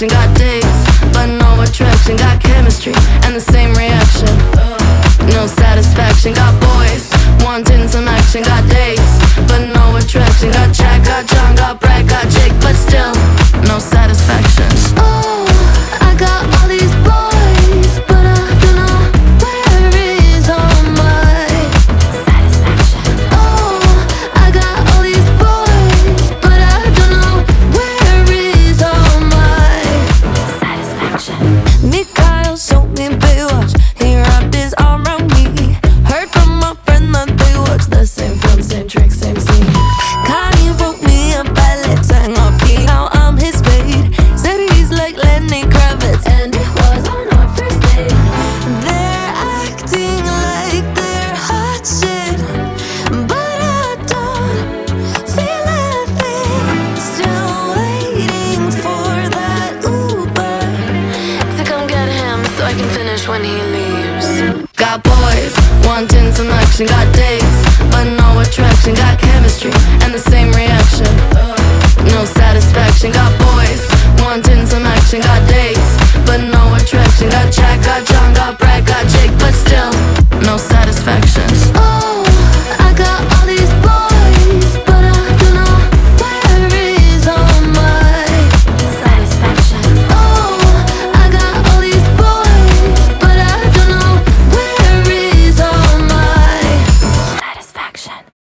attraction, got dates, but no attraction. Got chemistry and the same reaction. No satisfaction, got boys wanting some action. Got dates, but no attraction. Got Jack, got John, got Brad, got Jake, but still no satisfaction. Oh, I got all these boys, but I don't know where is all my satisfaction. Oh, I got all these boys, but I don't know where is all my satisfaction. Mikhail showed me Baywatch. He wrapped his arm around me. Heard from a friend that they watch the same film, same trick, same scene. Kanye wrote me a ballad, sang off key, how I'm his fade. Said he's like Lenny Kravitz, and it was on our first date. They're acting like they're hot shit, but I don't feel a thing. Still waiting for that Uber to come get him so I can finish when he leaves. Got boys wanting some action, got dates, but no attraction. Got chemistry and the same reaction. No satisfaction. Got boys wanting some action, got dates, but no attraction. Got Jack, got John, got Brad, got Jake, but still no satisfaction.